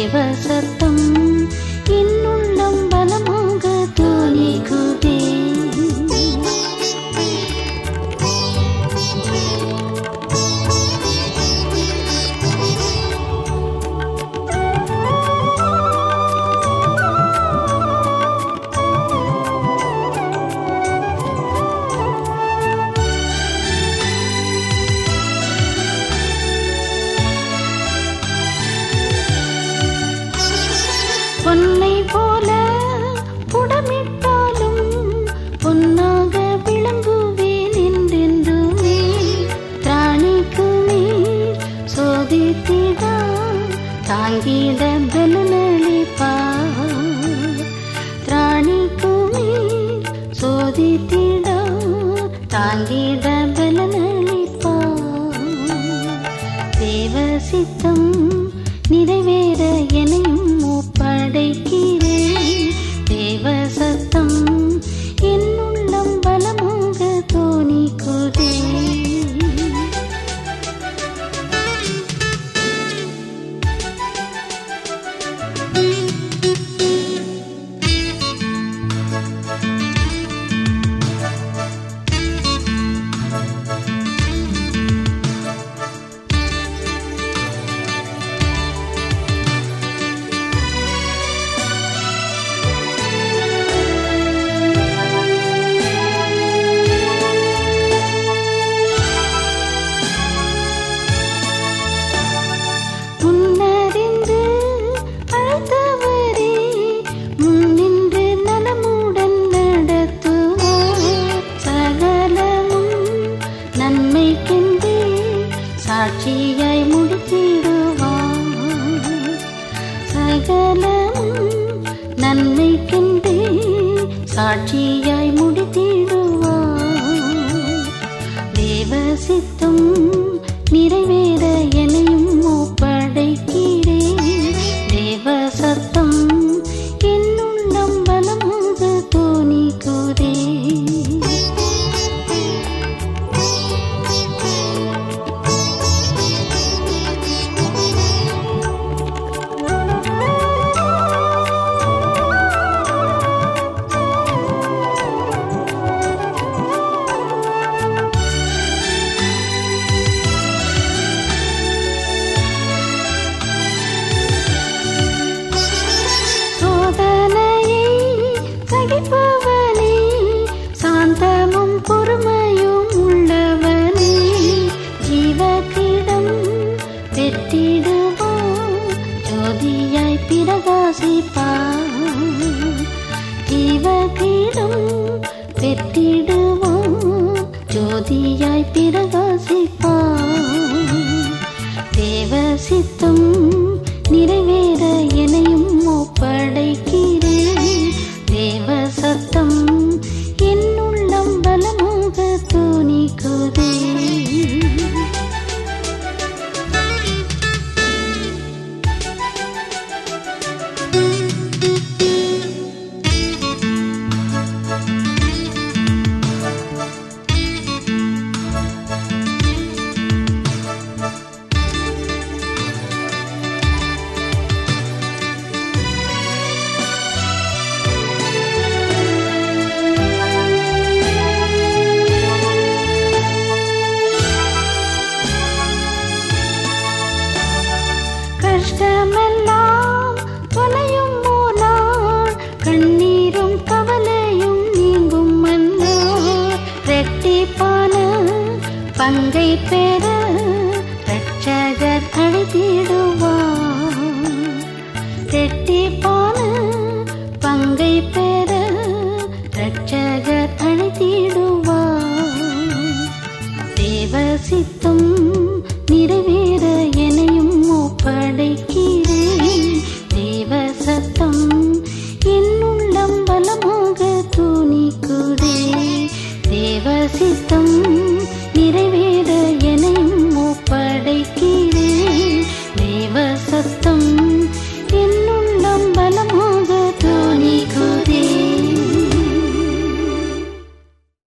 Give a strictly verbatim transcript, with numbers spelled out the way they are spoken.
தேவ சத்தம் என்னுள்ளம் பலமாக தோணிக்குதே. பொன்னை போல புடமிட்டாலும் பொன்னாக விளங்குவேன் என்றென்றுமே. திராணிக்குமே சோதித்திட தாங்கிட பலனளிப்பா. திராணிக்குமே சோதித்திட தாங்கிட பலனளிப்பா. தேவ சித்தம் நிறைவேற எனையும் ஒப்படைக்கிறேன். தேவ சத்தம் என்னுள்ளம் பலமாக தோணிக்குதே. சாட்சியாய் முடித்திடுவான். சகலமும் நன்மைக்கென்றே சாட்சியாய் முடித்திடுவான். தேவ சித்தம் நிறைவேற எனையும் ஒப்படைக்கிறேன். தேவ சத்தம் என்னுள்ளம் பலமாக தோணிக்குதே. சாந்தமும் பொறுமையும் உள்ளவனே. ஜீவக்கிடம் பெற்றிடுவான் ஜோதியாய் பிரகாசிப்பான். ஜீவக்கிடம் பெற்றிடுவான் ஜோதியாய் பிரகாசிப்பான். தேவ சித்தம் நிறைவேற எனையும் ஒப்படைக்கிறேன். தேவ சத்தம் என்னுள்ளம் பலமாக தோணிக்குதே. கஷ்டமெல்லாம் தொலையும் போனால் கண்ணீரும் கவலையும் நீங்கும் மன்னால். இரட்டிப்பான பங்கை பெற இரட்சகர் அழைத்திடுவார். இரட்டிப்பான பங்கை பெற இரட்சகர் அழைத்திடுவார். தேவ சித்தம் நிறைவே